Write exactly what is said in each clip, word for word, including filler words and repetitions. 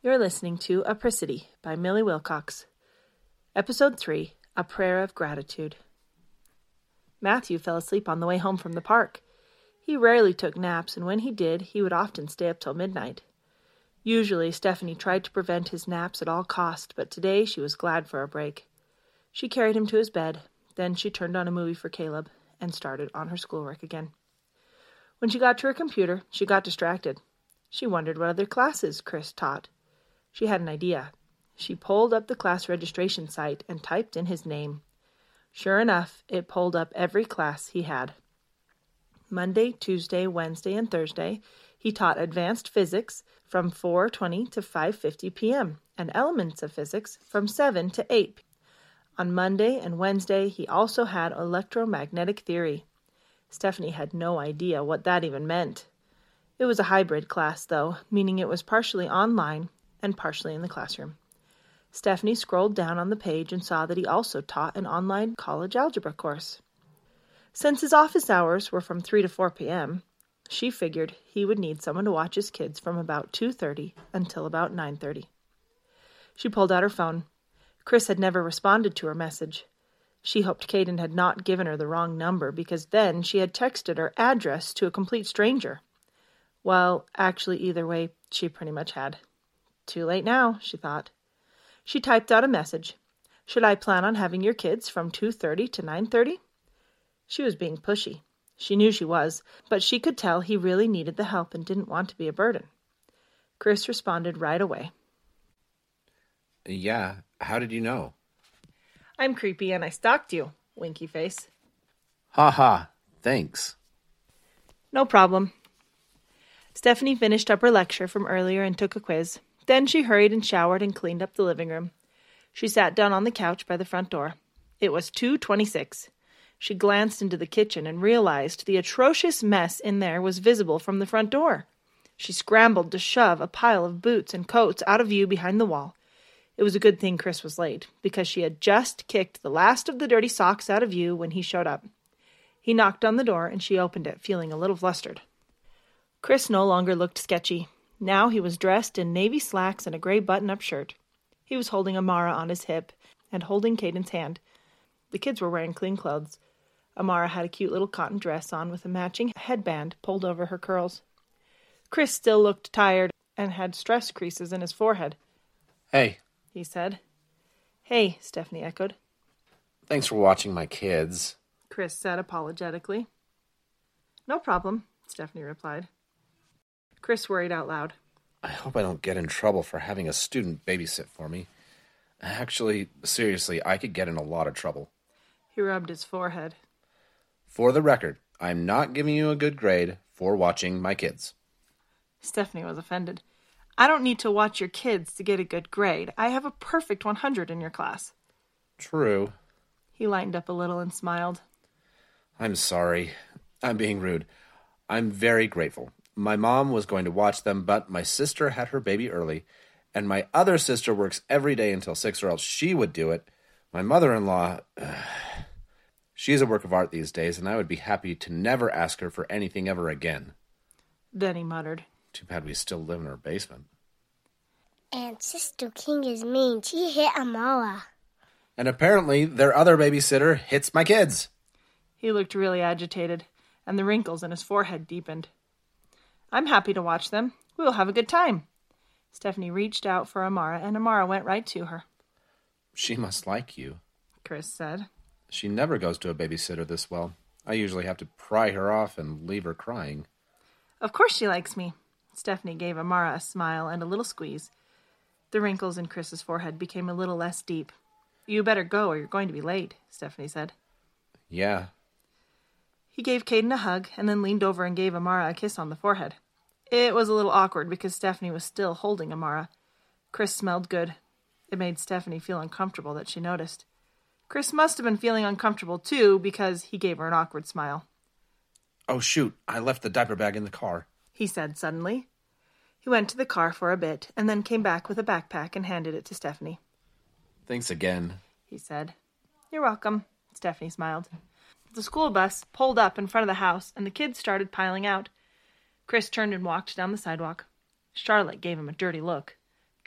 You're listening to Apricity by Millie Wilcox. Episode three, A Prayer of Gratitude. Matthew fell asleep on the way home from the park. He rarely took naps, and when he did, he would often stay up till midnight. Usually, Stephanie tried to prevent his naps at all cost, but today she was glad for a break. She carried him to his bed, then she turned on a movie for Caleb and started on her schoolwork again. When she got to her computer, she got distracted. She wondered what other classes Chris taught. She had an idea. She pulled up the class registration site and typed in his name. Sure enough, it pulled up every class he had. Monday, Tuesday, Wednesday, and Thursday, he taught advanced physics from four twenty to five fifty p.m. and elements of physics from seven to eight p.m. On Monday and Wednesday, he also had electromagnetic theory. Stephanie had no idea what that even meant. It was a hybrid class, though, meaning it was partially online and partially in the classroom. Stephanie scrolled down on the page and saw that he also taught an online college algebra course. Since his office hours were from three to four p.m., she figured he would need someone to watch his kids from about two thirty until about nine thirty. She pulled out her phone. Chris had never responded to her message. She hoped Caden had not given her the wrong number, because then she had texted her address to a complete stranger. Well, actually, either way, she pretty much had. Too late now, she thought. She typed out a message. Should I plan on having your kids from two thirty to nine thirty? She was being pushy. She knew she was, but she could tell he really needed the help and didn't want to be a burden. Chris responded right away. Yeah, how did you know? I'm creepy and I stalked you, winky face. Ha ha, thanks. No problem. Stephanie finished up her lecture from earlier and took a quiz. Then she hurried and showered and cleaned up the living room. She sat down on the couch by the front door. It was two twenty-six. She glanced into the kitchen and realized the atrocious mess in there was visible from the front door. She scrambled to shove a pile of boots and coats out of view behind the wall. It was a good thing Chris was late, because she had just kicked the last of the dirty socks out of view when he showed up. He knocked on the door and she opened it, feeling a little flustered. Chris no longer looked sketchy. Now he was dressed in navy slacks and a gray button-up shirt. He was holding Amara on his hip and holding Caden's hand. The kids were wearing clean clothes. Amara had a cute little cotton dress on with a matching headband pulled over her curls. Chris still looked tired and had stress creases in his forehead. Hey, he said. Hey, Stephanie echoed. Thanks for watching my kids, Chris said apologetically. No problem, Stephanie replied. Chris worried out loud. I hope I don't get in trouble for having a student babysit for me. Actually, seriously, I could get in a lot of trouble. He rubbed his forehead. For the record, I'm not giving you a good grade for watching my kids. Stephanie was offended. I don't need to watch your kids to get a good grade. I have a perfect one hundred in your class. True. He lightened up a little and smiled. I'm sorry. I'm being rude. I'm very grateful. My mom was going to watch them, but my sister had her baby early, and my other sister works every day until six, or else she would do it. My mother-in-law, uh, she's a work of art these days, and I would be happy to never ask her for anything ever again. Then he muttered. Too bad we still live in her basement. And Sister King is mean. She hit Amara. And apparently their other babysitter hits my kids. He looked really agitated, and the wrinkles in his forehead deepened. I'm happy to watch them. We will have a good time. Stephanie reached out for Amara, and Amara went right to her. She must like you, Chris said. She never goes to a babysitter this well. I usually have to pry her off and leave her crying. Of course she likes me. Stephanie gave Amara a smile and a little squeeze. The wrinkles in Chris's forehead became a little less deep. You better go or you're going to be late, Stephanie said. Yeah. He gave Caden a hug and then leaned over and gave Amara a kiss on the forehead. It was a little awkward because Stephanie was still holding Amara. Chris smelled good. It made Stephanie feel uncomfortable that she noticed. Chris must have been feeling uncomfortable too because he gave her an awkward smile. Oh shoot, I left the diaper bag in the car, he said suddenly. He went to the car for a bit and then came back with a backpack and handed it to Stephanie. Thanks again, he said. You're welcome, Stephanie smiled. The school bus pulled up in front of the house, and the kids started piling out. Chris turned and walked down the sidewalk. Charlotte gave him a dirty look.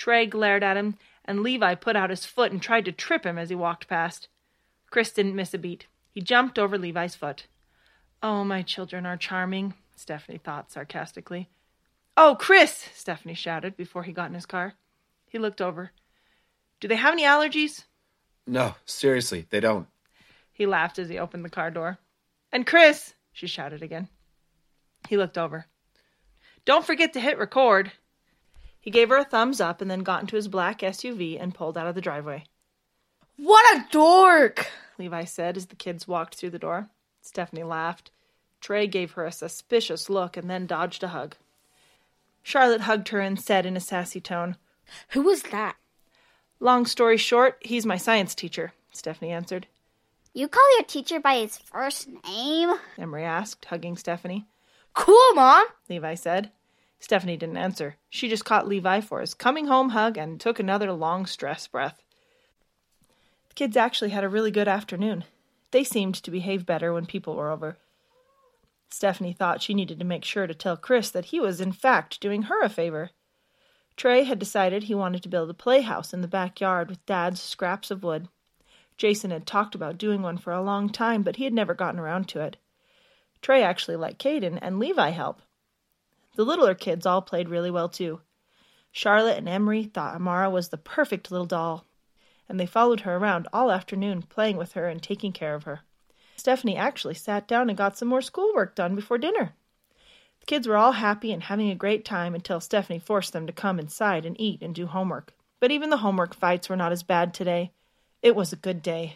Trey glared at him, and Levi put out his foot and tried to trip him as he walked past. Chris didn't miss a beat. He jumped over Levi's foot. "Oh, my children are charming," Stephanie thought sarcastically. "Oh, Chris!" Stephanie shouted before he got in his car. He looked over. "Do they have any allergies?" No, seriously, they don't. He laughed as he opened the car door. "And Chris!" she shouted again. He looked over. "Don't forget to hit record." He gave her a thumbs up and then got into his black S U V and pulled out of the driveway. "What a dork!" Levi said as the kids walked through the door. Stephanie laughed. Trey gave her a suspicious look and then dodged a hug. Charlotte hugged her and said in a sassy tone, Who was that? "Long story short, he's my science teacher," Stephanie answered. You call your teacher by his first name? Emery asked, hugging Stephanie. Cool, Mom, Levi said. Stephanie didn't answer. She just caught Levi for his coming home hug and took another long stress breath. The kids actually had a really good afternoon. They seemed to behave better when people were over. Stephanie thought she needed to make sure to tell Chris that he was in fact doing her a favor. Trey had decided he wanted to build a playhouse in the backyard with Dad's scraps of wood. Jason had talked about doing one for a long time, but he had never gotten around to it. Trey actually let Caden and Levi help. The littler kids all played really well too. Charlotte and Emery thought Amara was the perfect little doll, and they followed her around all afternoon, playing with her and taking care of her. Stephanie actually sat down and got some more schoolwork done before dinner. The kids were all happy and having a great time until Stephanie forced them to come inside and eat and do homework. But even the homework fights were not as bad today. It was a good day.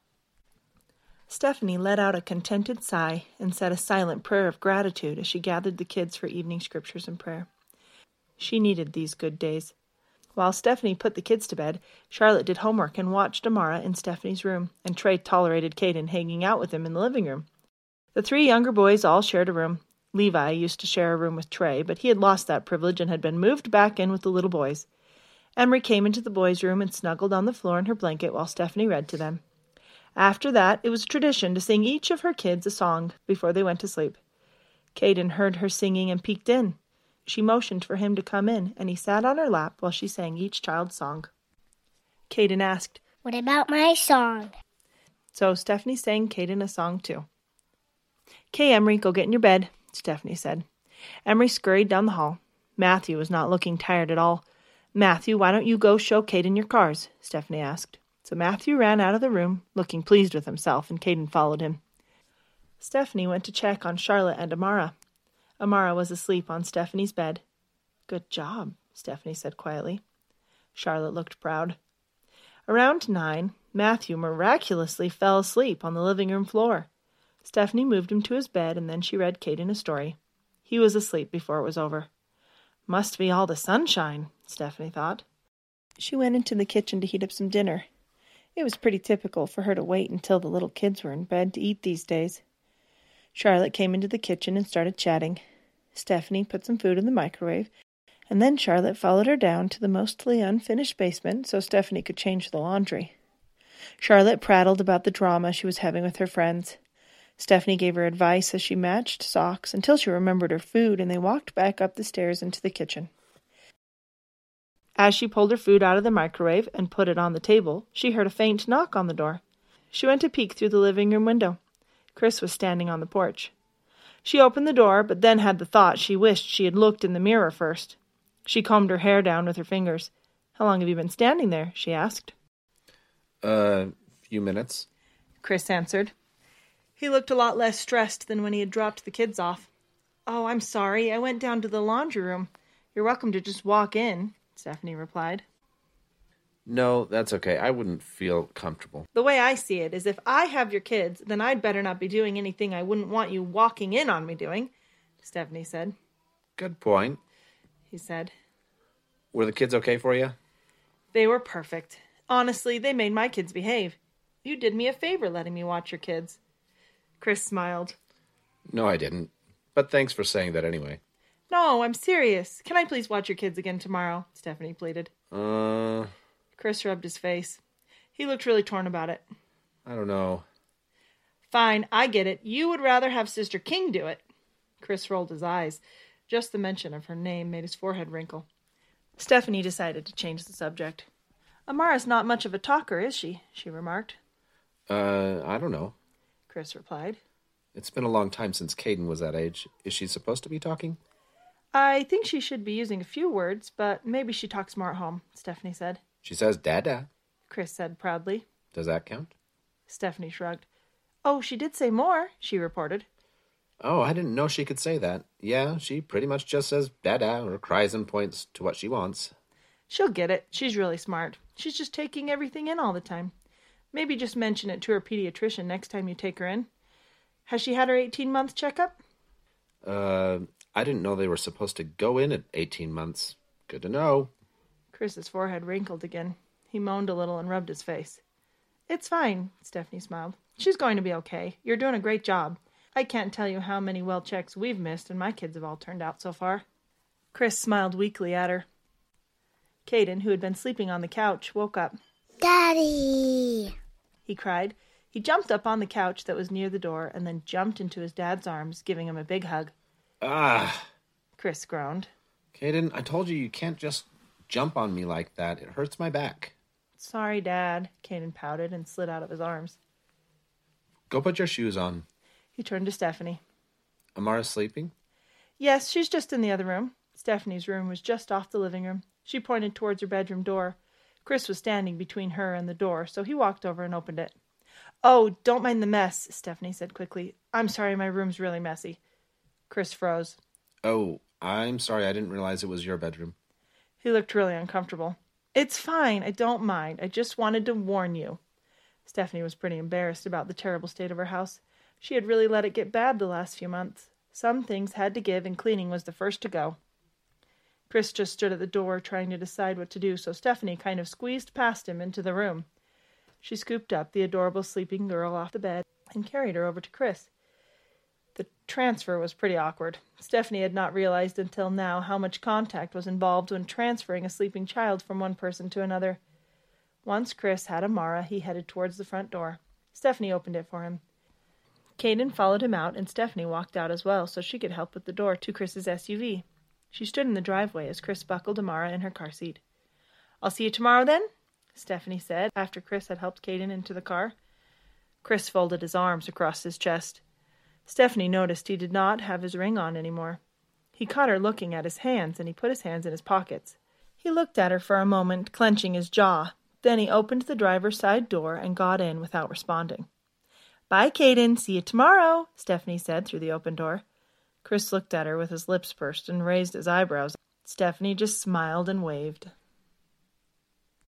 Stephanie let out a contented sigh and said a silent prayer of gratitude as she gathered the kids for evening scriptures and prayer. She needed these good days. While Stephanie put the kids to bed, Charlotte did homework and watched Amara in Stephanie's room, and Trey tolerated Caden hanging out with him in the living room. The three younger boys all shared a room. Levi used to share a room with Trey, but he had lost that privilege and had been moved back in with the little boys. Emery came into the boys' room and snuggled on the floor in her blanket while Stephanie read to them. After that, it was a tradition to sing each of her kids a song before they went to sleep. Caden heard her singing and peeked in. She motioned for him to come in, and he sat on her lap while she sang each child's song. Caden asked, What about my song? So Stephanie sang Caden a song too. "'Kay, Emery, go get in your bed," Stephanie said. Emery scurried down the hall. Matthew was not looking tired at all. "Matthew, why don't you go show Caden your cars?" Stephanie asked. So Matthew ran out of the room, looking pleased with himself, and Caden followed him. Stephanie went to check on Charlotte and Amara. Amara was asleep on Stephanie's bed. "Good job," Stephanie said quietly. Charlotte looked proud. Around nine, Matthew miraculously fell asleep on the living room floor. Stephanie moved him to his bed, and then she read Caden a story. He was asleep before it was over. Must be all the sunshine, Stephanie thought. She went into the kitchen to heat up some dinner. It was pretty typical for her to wait until the little kids were in bed to eat these days. Charlotte came into the kitchen and started chatting. Stephanie put some food in the microwave, and then Charlotte followed her down to the mostly unfinished basement so Stephanie could change the laundry. Charlotte prattled about the drama she was having with her friends. Stephanie gave her advice as she matched socks until she remembered her food, and they walked back up the stairs into the kitchen. As she pulled her food out of the microwave and put it on the table, she heard a faint knock on the door. She went to peek through the living room window. Chris was standing on the porch. She opened the door, but then had the thought she wished she had looked in the mirror first. She combed her hair down with her fingers. "How long have you been standing there?" she asked. A uh, few minutes. Chris answered. He looked a lot less stressed than when he had dropped the kids off. "Oh, I'm sorry. I went down to the laundry room. You're welcome to just walk in," Stephanie replied. No, that's okay. I wouldn't feel comfortable. "The way I see it is if I have your kids, then I'd better not be doing anything I wouldn't want you walking in on me doing," Stephanie said. Good point, he said. Were the kids okay for you? They were perfect. Honestly, they made my kids behave. You did me a favor letting me watch your kids. Chris smiled. No, I didn't. But thanks for saying that anyway. "No, I'm serious. Can I please watch your kids again tomorrow?" Stephanie pleaded. Uh... Chris rubbed his face. He looked really torn about it. I don't know. "Fine, I get it. You would rather have Sister King do it." Chris rolled his eyes. Just the mention of her name made his forehead wrinkle. Stephanie decided to change the subject. Amara's not much of a talker, is she? She remarked. Uh, I don't know. Chris replied. It's been a long time since Caden was that age. Is she supposed to be talking? I think she should be using a few words, but maybe she talks more at home, Stephanie said. She says dada. Chris said proudly. Does that count? Stephanie shrugged. Oh, she did say more, she reported. Oh, I didn't know she could say that. Yeah, she pretty much just says dada or cries and points to what she wants. She'll get it. She's really smart. She's just taking everything in all the time. Maybe just mention it to her pediatrician next time you take her in. Has she had her eighteen-month checkup? Uh, I didn't know they were supposed to go in at eighteen months. Good to know. Chris's forehead wrinkled again. He moaned a little and rubbed his face. It's fine, Stephanie smiled. She's going to be okay. You're doing a great job. I can't tell you how many well checks we've missed, and my kids have all turned out so far. Chris smiled weakly at her. Caden, who had been sleeping on the couch, woke up. Daddy! He cried. He jumped up on the couch that was near the door and then jumped into his dad's arms, giving him a big hug. Ah! Chris groaned. Caden, I told you you can't just jump on me like that. It hurts my back. Sorry, Dad, Caden pouted and slid out of his arms. Go put your shoes on. He turned to Stephanie. Amara's sleeping? Yes, she's just in the other room. Stephanie's room was just off the living room. She pointed towards her bedroom door. Chris was standing between her and the door, so he walked over and opened it. Oh, don't mind the mess, Stephanie said quickly. I'm sorry, my room's really messy. Chris froze. Oh, I'm sorry, I didn't realize it was your bedroom. He looked really uncomfortable. It's fine, I don't mind. I just wanted to warn you. Stephanie was pretty embarrassed about the terrible state of her house. She had really let it get bad the last few months. Some things had to give, and cleaning was the first to go. Chris just stood at the door trying to decide what to do, so Stephanie kind of squeezed past him into the room. She scooped up the adorable sleeping girl off the bed and carried her over to Chris. The transfer was pretty awkward. Stephanie had not realized until now how much contact was involved when transferring a sleeping child from one person to another. Once Chris had Amara, he headed towards the front door. Stephanie opened it for him. Caden followed him out, and Stephanie walked out as well so she could help with the door to Chris's S U V. She stood in the driveway as Chris buckled Amara in her car seat. I'll see you tomorrow then, Stephanie said after Chris had helped Caden into the car. Chris folded his arms across his chest. Stephanie noticed he did not have his ring on anymore. He caught her looking at his hands, and he put his hands in his pockets. He looked at her for a moment, clenching his jaw. Then he opened the driver's side door and got in without responding. Bye, Caden. See you tomorrow, Stephanie said through the open door. Chris looked at her with his lips pursed and raised his eyebrows. Stephanie just smiled and waved.